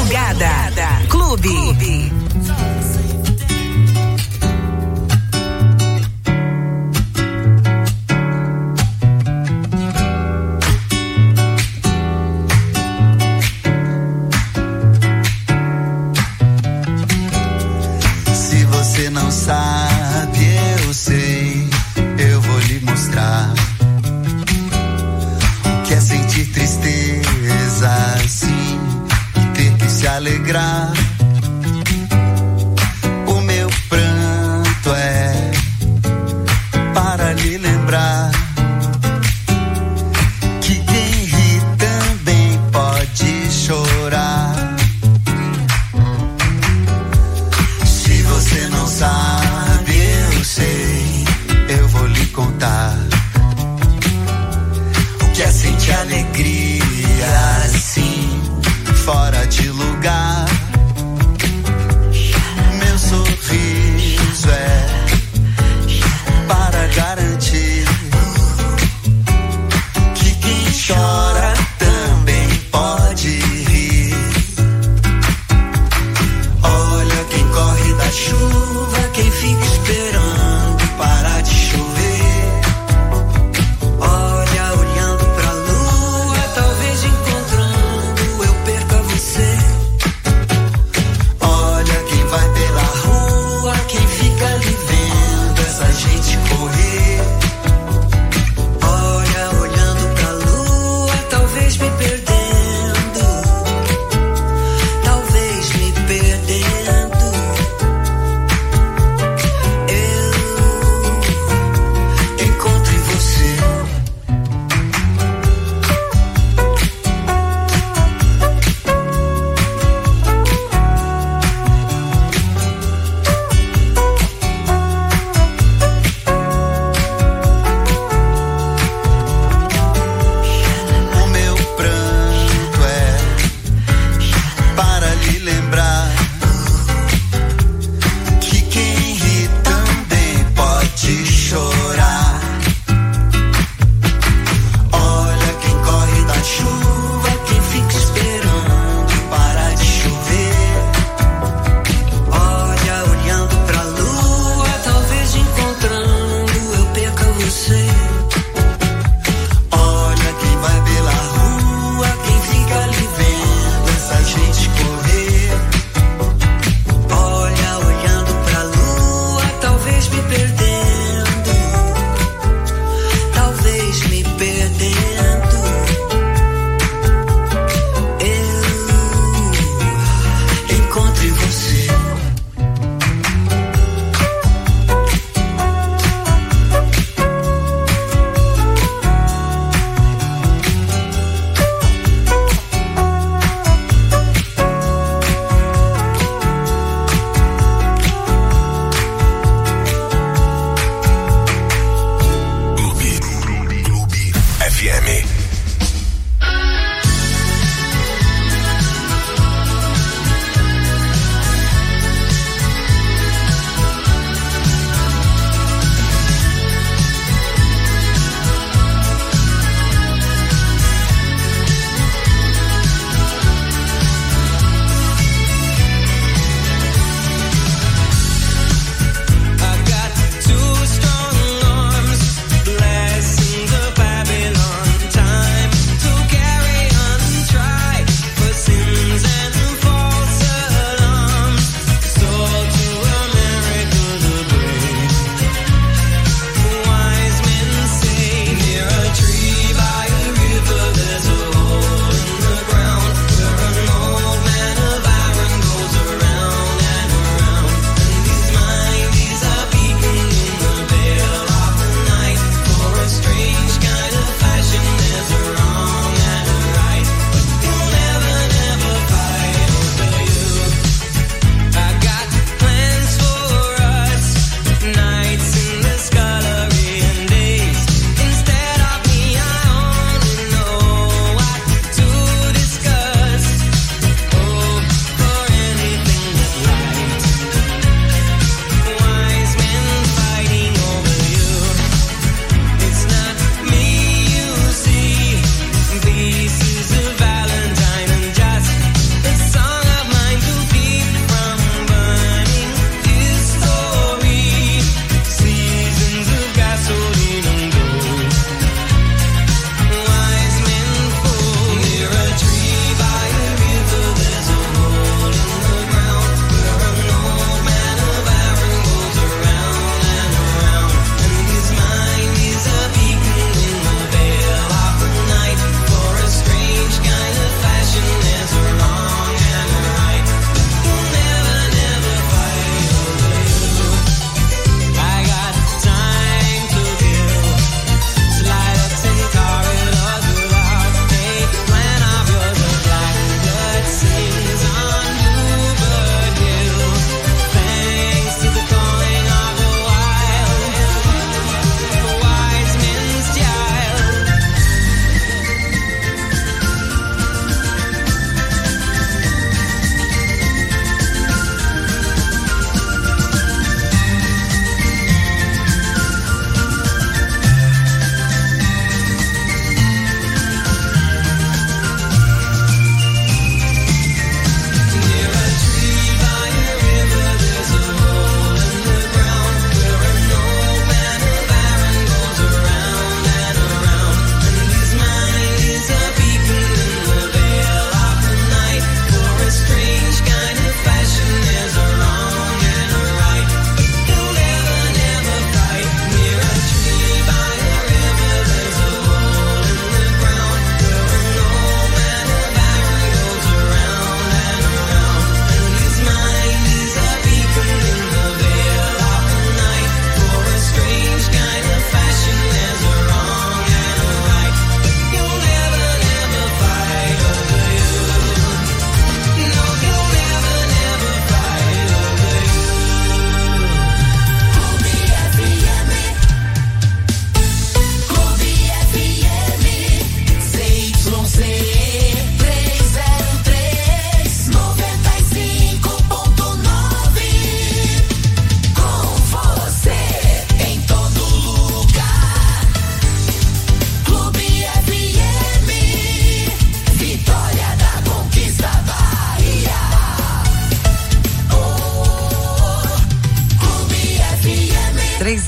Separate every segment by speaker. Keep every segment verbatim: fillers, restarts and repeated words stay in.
Speaker 1: Plugada Clube. Clube.
Speaker 2: Se você não sabe, eu sei, eu vou lhe mostrar o que é sentir tristeza assim e ter que se alegrar. O meu pranto é para lhe lembrar que quem ri também pode chorar. Se você não sabe, eu sei, eu vou lhe contar o que é sentir alegria assim, fora de lugar. Meu sorriso é para garantir que quem chora também pode rir. Olha quem corre da chuva, quem fica esperando parar de chover. Olha olhando pra lua, talvez encontrando eu perca você.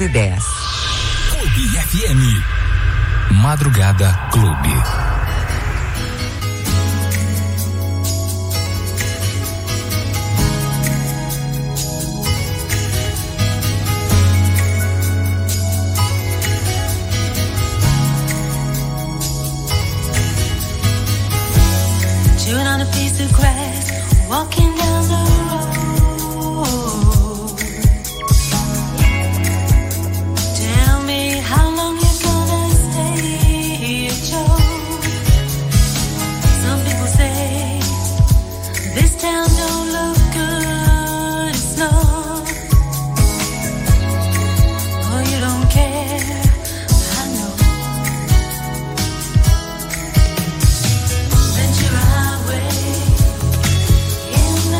Speaker 1: e dez.
Speaker 3: Clube F M. Madrugada Clube.
Speaker 4: Chewing on a piece of grass, walking down the road. Tell me how long you're gonna stay at Joe. Some people say this town don't look good in snow. Oh, you don't care, I know. Ventura Highway in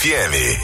Speaker 5: F M.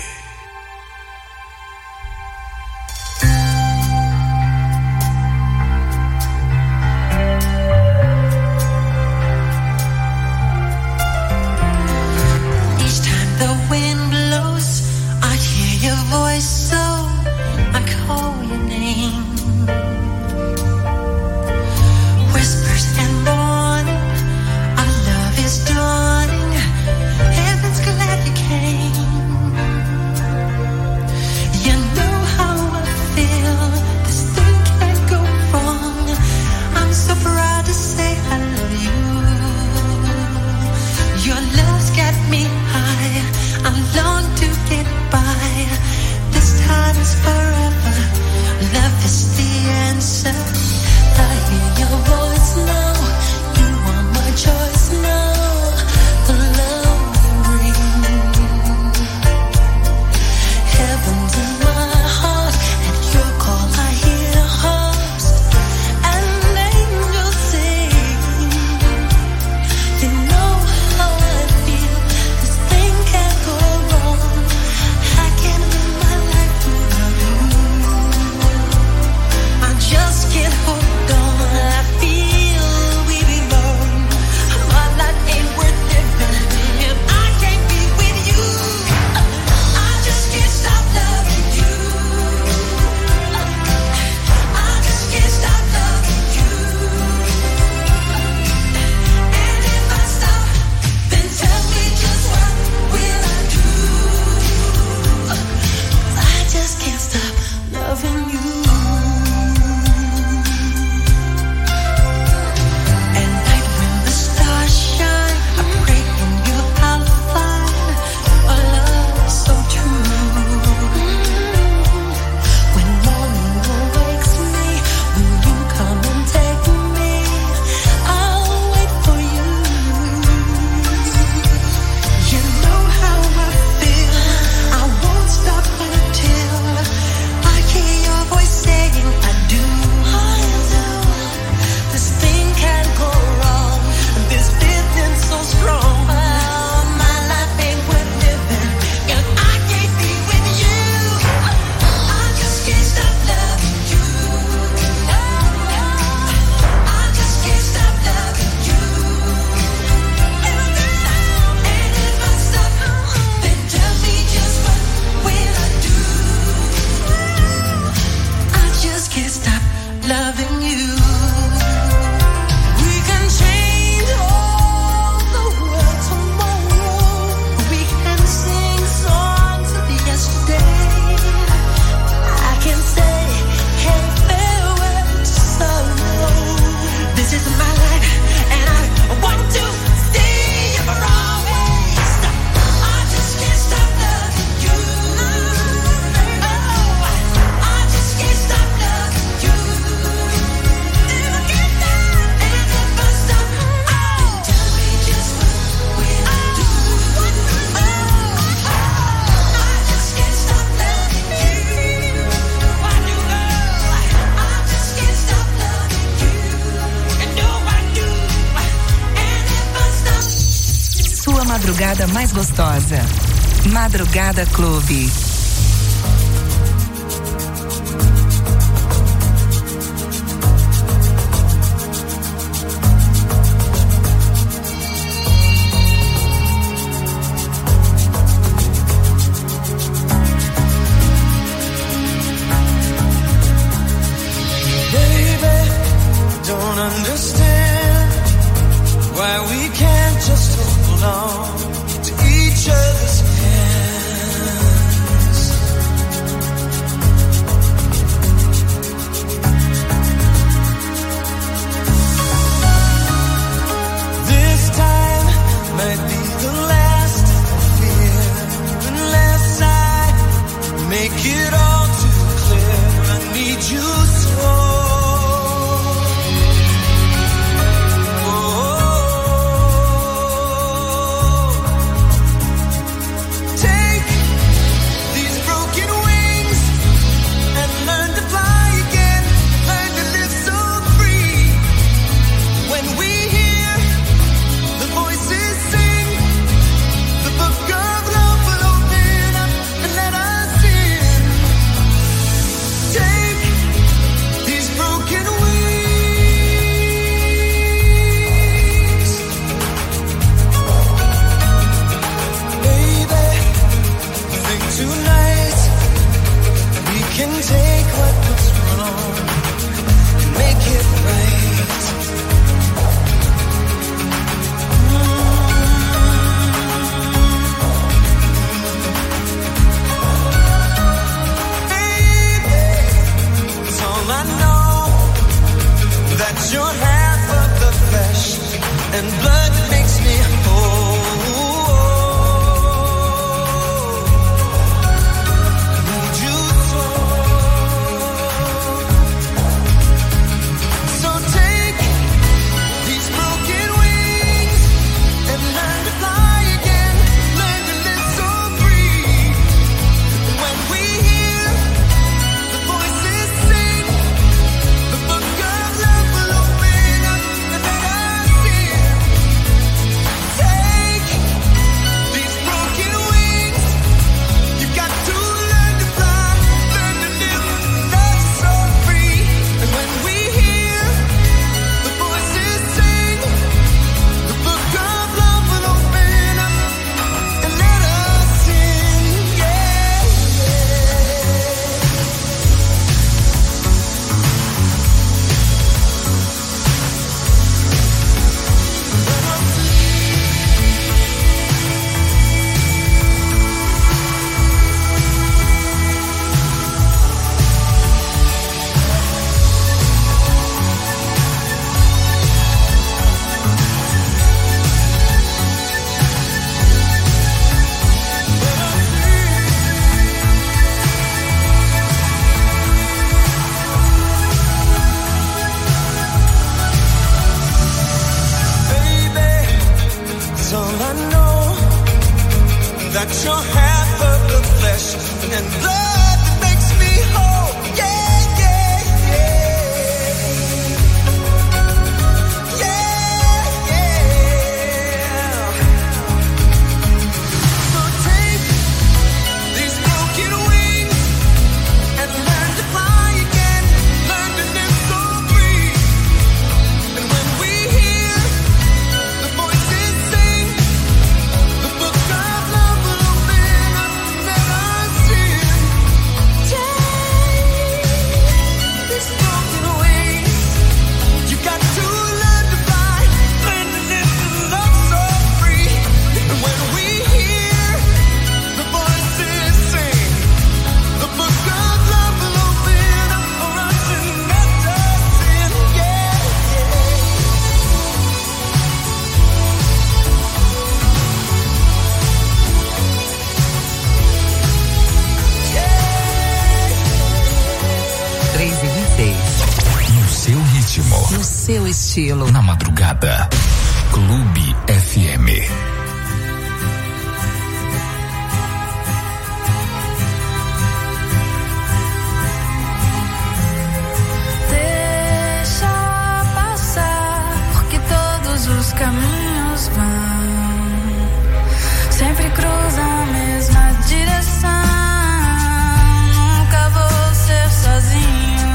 Speaker 1: Madrugada mais gostosa. Madrugada Clube.
Speaker 6: The book of love will open
Speaker 1: seu estilo.
Speaker 3: Na madrugada, Clube F M.
Speaker 4: Os caminhos vão, sempre cruzam a mesma direção. Nunca vou ser sozinho.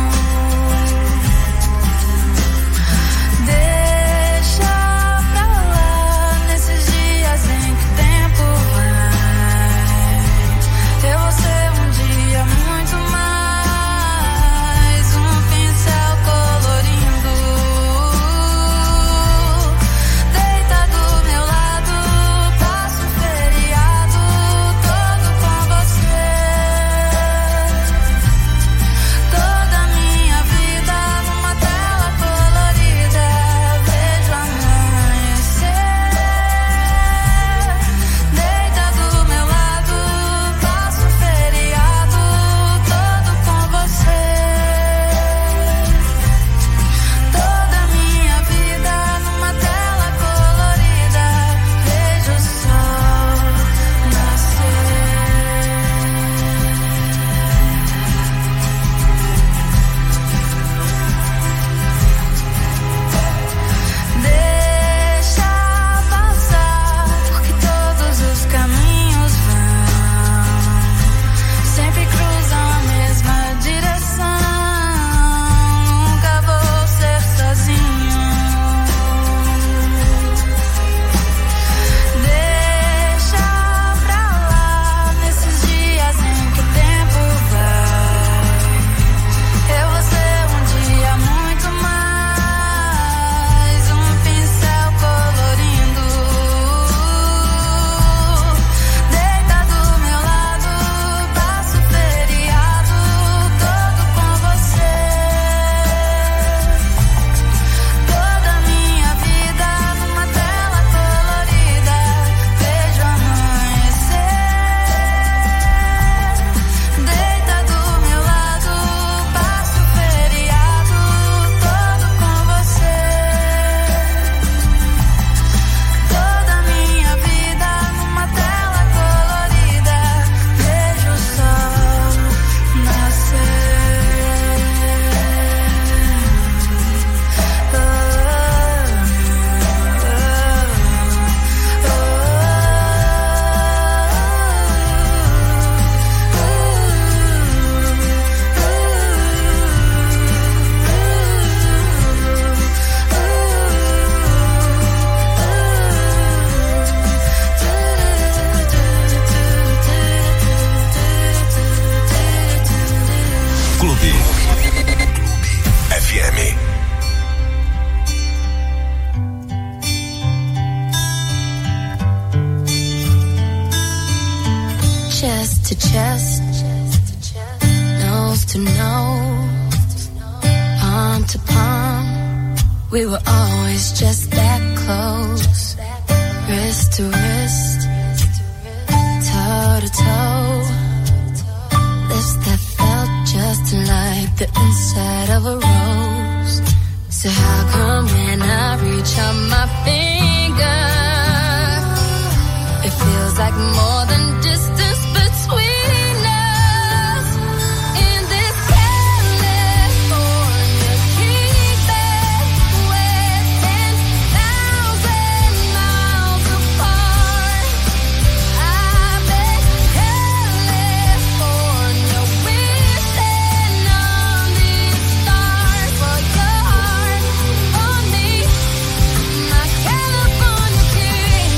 Speaker 4: Deixa pra lá nesses dias em que o tempo vai. Eu vou ser um dia muito mais, um pincel colorindo.
Speaker 5: We were always just that close, wrist to wrist, toe to toe, lips that felt just like the inside of a rose. So how come when I reach out my finger, it feels like more than distance between us in this California kingdom where ten thousand miles apart. I bet California wishing on these stars for your heart, for me, my California king.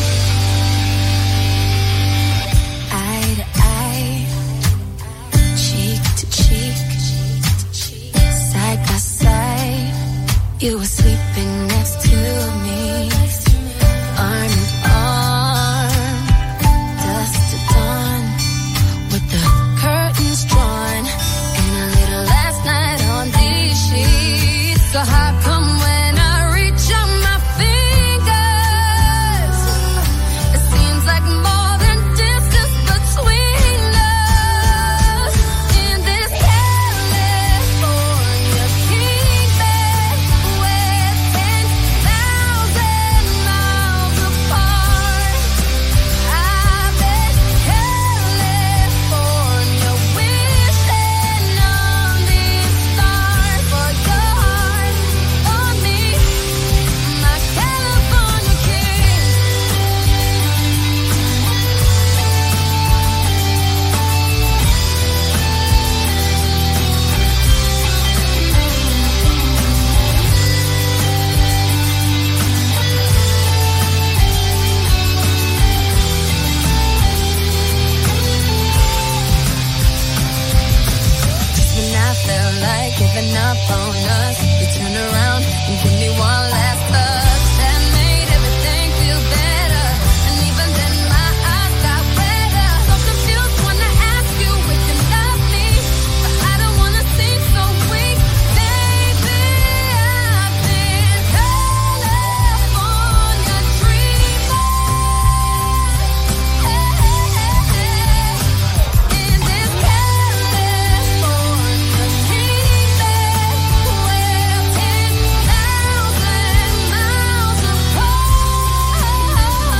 Speaker 5: Eye to eye, cheek to cheek, side by side, you were sleeping next to me, arm in arm, dusk to dawn, with the curtains drawn, and a little last night on these sheets. So how come when I reach out my fingers, it seems like more than distance between us in this California kingdom where felt like giving up on us. You turned around and give me one last touch that made everything feel better. And even then my eyes got redder. So confused when I ask you if you love me, but I don't wanna seem so weak. Baby, I've been California dreaming. In this California dreaming, where ten thousand miles apart.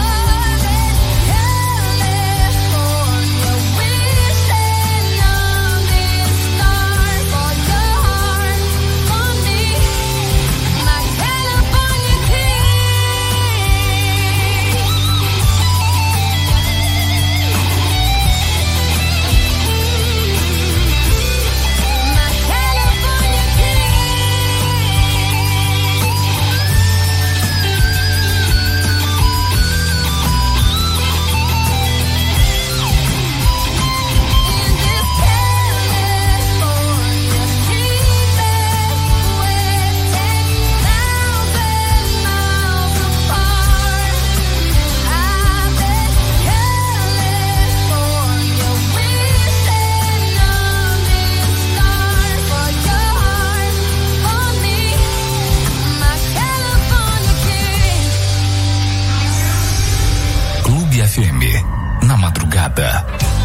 Speaker 5: California, wishing on this star for your heart, for me, my California My California In this California dreaming, where ten thousand miles apart. I've been California, wishing on this star for your heart, for me, my California king.
Speaker 3: Clube F M, na madrugada.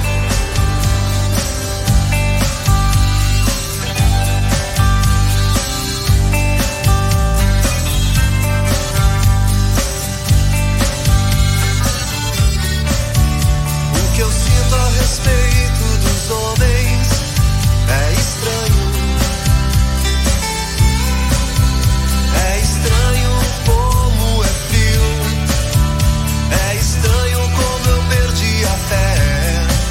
Speaker 2: O que eu sinto a respeito dos homens é estranho. É estranho como é frio. É estranho como eu perdi a fé.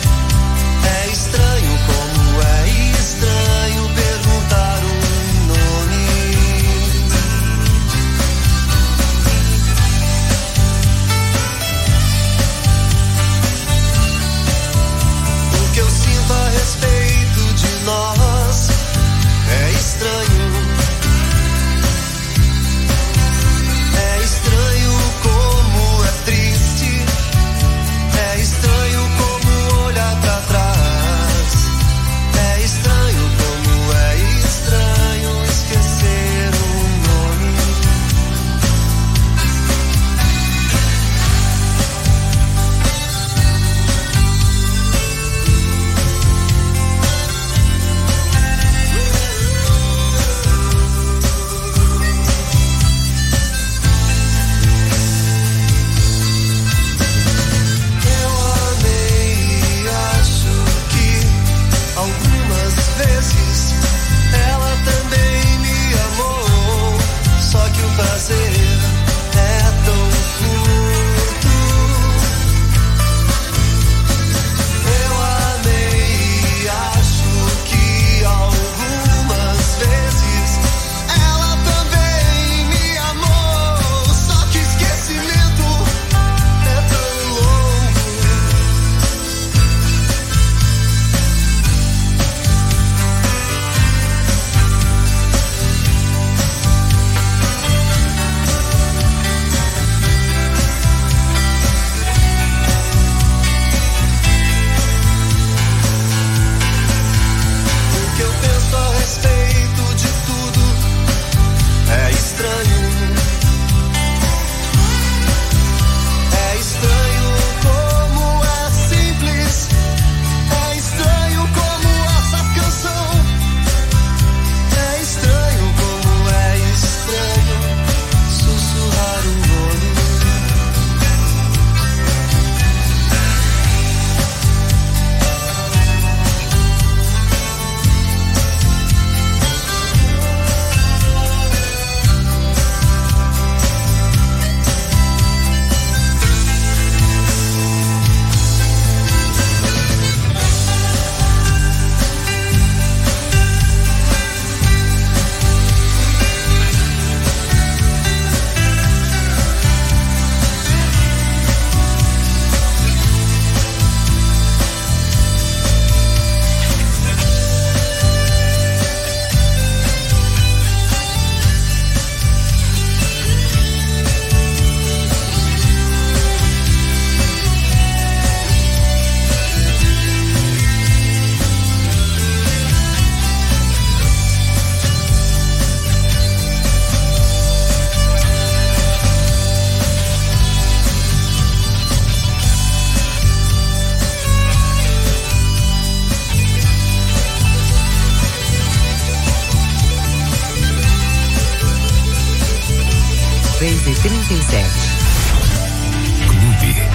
Speaker 1: quatorze trinta e sete.
Speaker 3: Clube.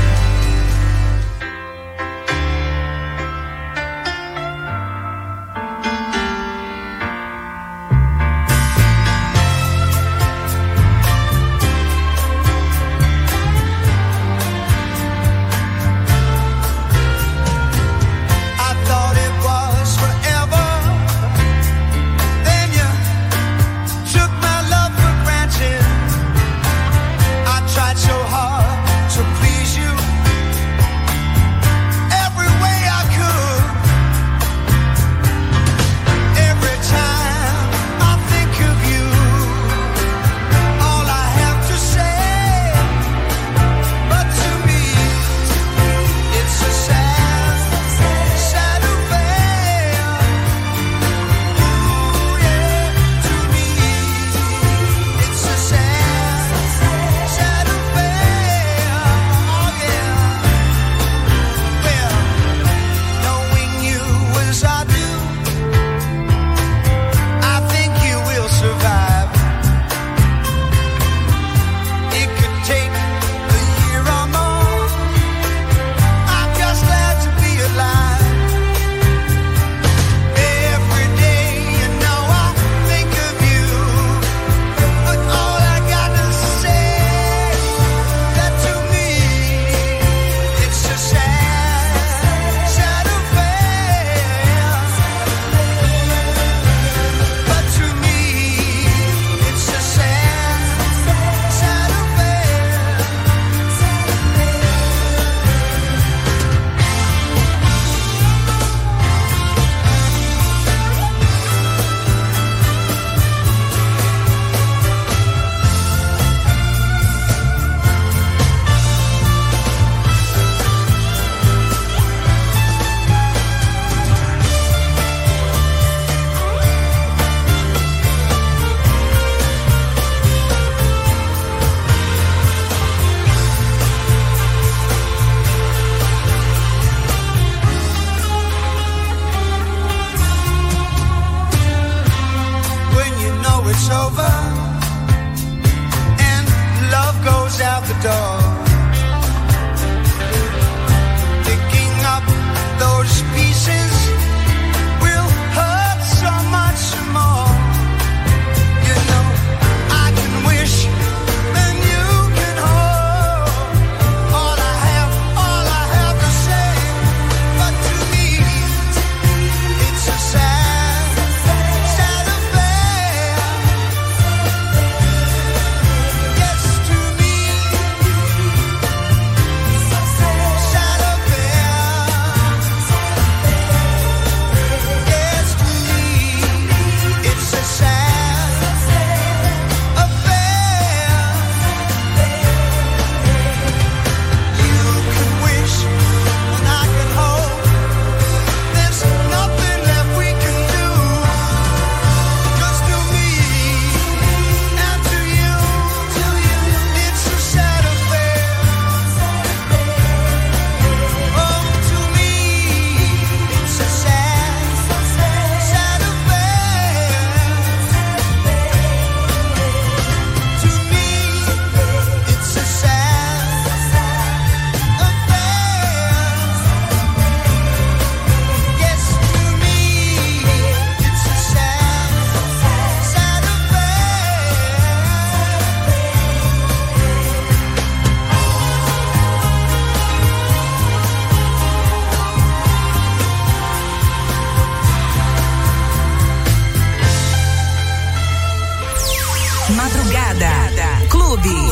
Speaker 1: Madrugada Clube.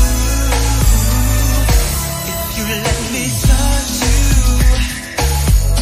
Speaker 2: Let me touch you.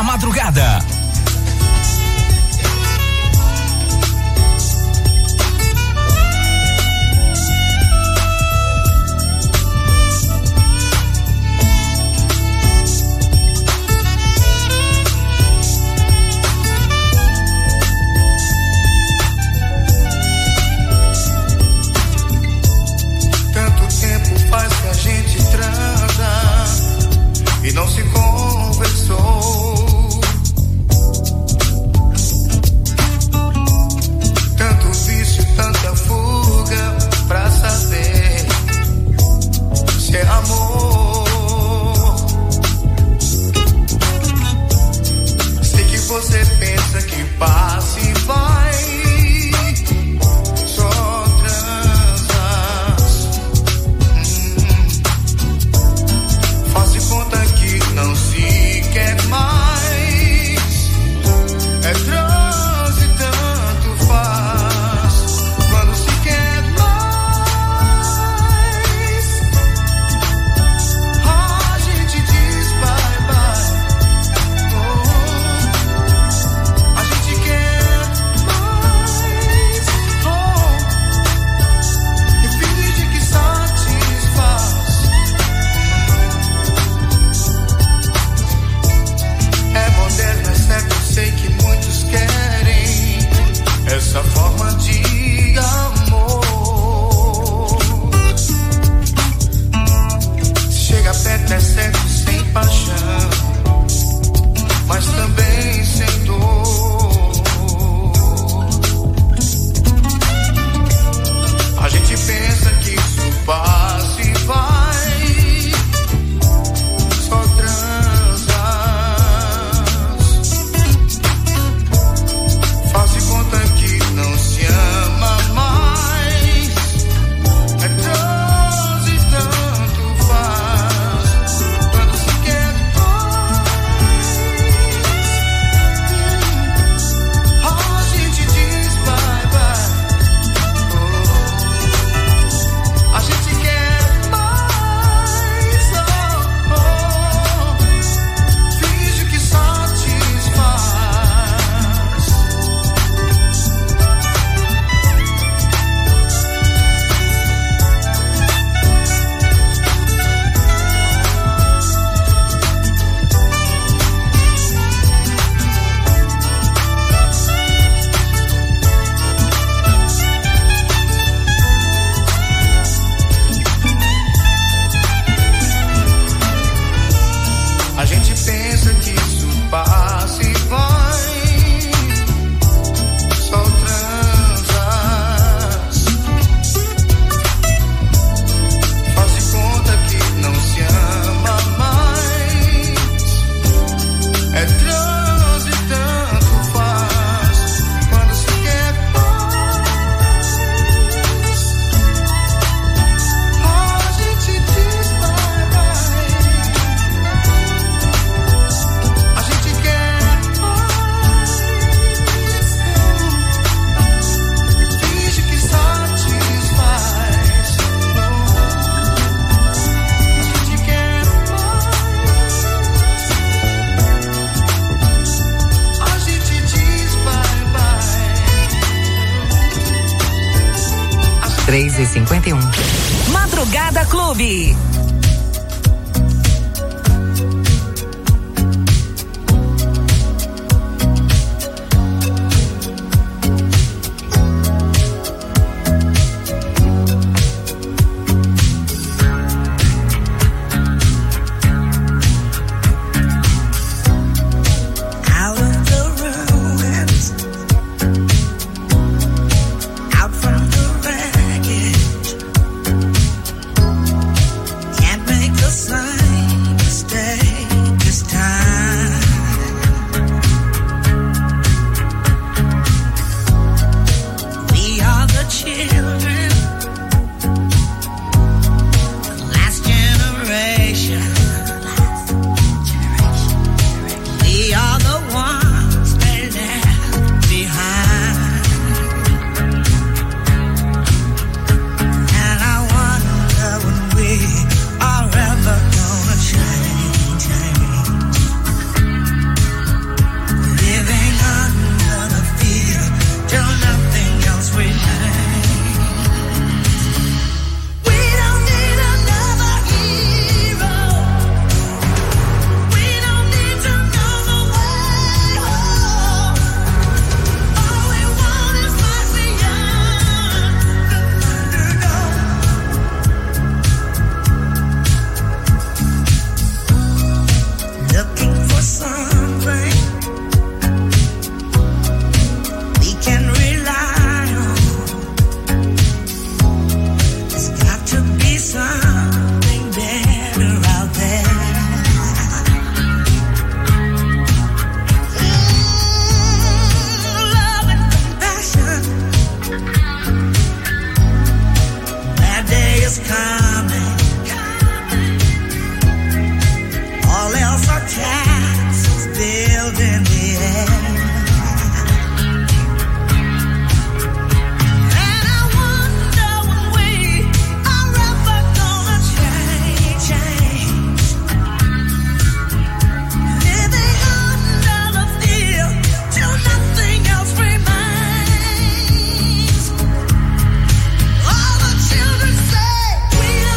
Speaker 3: na madrugada.
Speaker 6: E não se conversou. Tanto vício, tanta fuga pra saber se é amor. Sei que você pensa que passa e vai. Não se quer mais, é transe, tanto faz. Quando se quer mais, a gente diz bye bye. Oh, a gente quer mais, oh, e finge que satisfaz. É moderno, é certo, sei que muitos querem essa forma de amor. Se chega perto é certo, sem paixão, mas também sem dor. A gente pensa que isso passa e vai, só transa. Faz de conta que não se ama mais. É transe e tanto faz. Quando se quer mais, a gente diz bye bye. Oh, a gente quer mais. Oh, oh, finge que satisfaz. A gente pensa que isso passa e vai, só transas. Faz de conta que não se ama mais. É trans e tanto faz. Quando se quer mais, a gente diz bye bye. A gente quer mais, finge que satisfaz. A gente quer mais, a gente diz bye bye.
Speaker 1: três e cinquenta e um. Madrugada Clube.
Speaker 2: Out of the ruins, out from the wreckage, can't make the same mistake this time. We are the children, the last generation. We are the ones they left behind. And I wonder when we are ever gonna change, change. is coming. All else are castles built in the air.
Speaker 5: We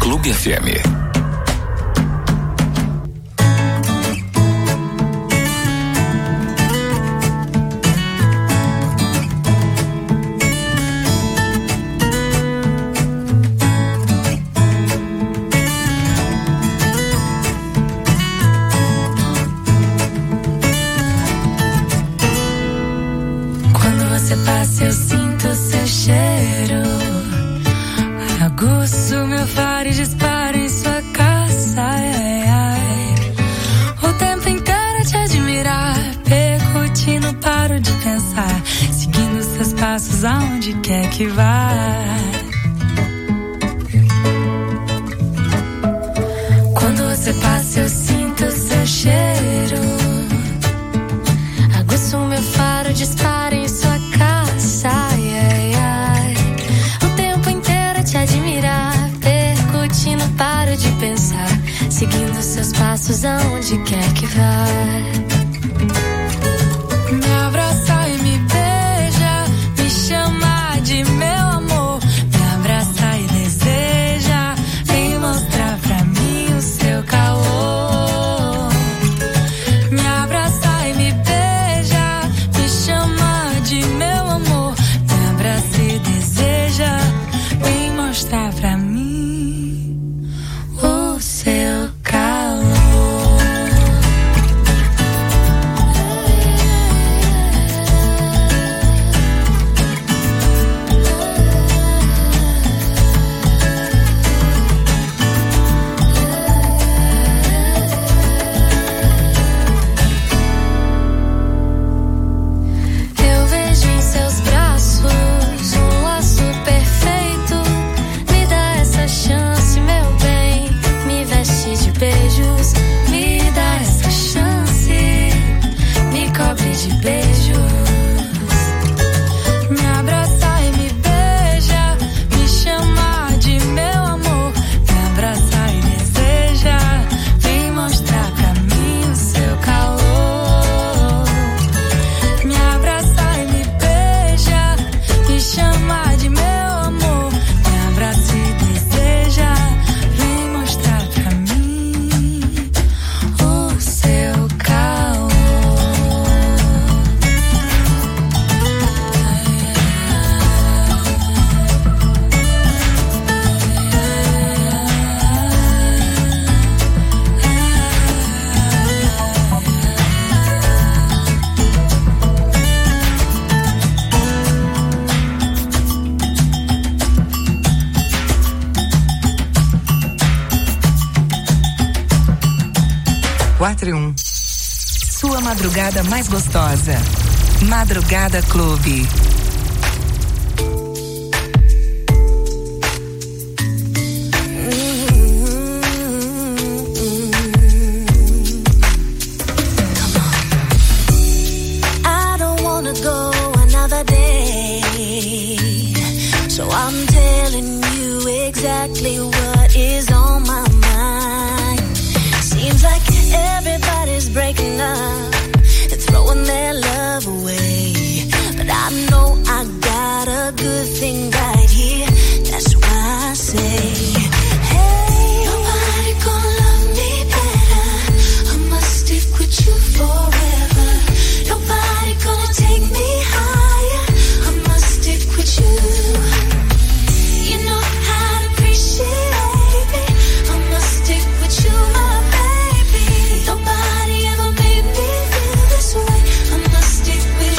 Speaker 3: Clube F M.
Speaker 4: Você passa, eu sinto seu cheiro. Aguço meu faro e disparo em sua caça. Ai, ai. O tempo inteiro a te admirar. Percute, não paro de pensar. Seguindo seus passos aonde quer que vá. Quando você passa, eu sinto seu cheiro. Aguço meu faro, disparo em sua Ai, ai, ai. O tempo inteiro a te admirar. Percute, não paro de pensar. Seguindo seus passos aonde quer que vá. Me abraça e me beija. Me chama de meu amor. Me abraça e deseja. Vem mostrar pra mim o seu calor. Me abraça e me beija. Me chama de meu amor. Se deseja, vem mostrar pra mim o seu calor. Eu vejo em seus braços chance, meu bem, me veste de beijos, me dá essa chance, me cobre de beijos, me abraça e me beija, me chama de meu amor, me abraça e deseja, vem mostrar pra mim o seu calor, me abraça e me beija, me chama de meu amor, me abraça e vem mostrar pra mim o seu calor.
Speaker 1: quatro e um. Sua madrugada mais gostosa. Madrugada Clube.
Speaker 5: I don't wanna go another day, so I'm telling you exactly what is on my mind. Seems like everybody's breaking up and throwing their love away, but I know I got a good thing right here. That's why I say, hey, nobody gonna love me better. I must stick with you forever. Nobody gonna take me higher. I must stick with you. You know how to appreciate me. I must stick with you, my baby. Nobody ever made me feel this way. I must stick with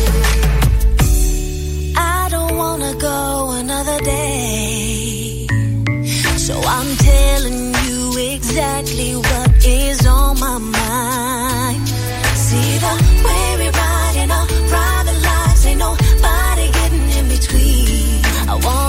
Speaker 5: you. I don't wanna go another day, so I'm telling you exactly what is on my mind. See the way we ride in our private lives, ain't nobody getting in between. I want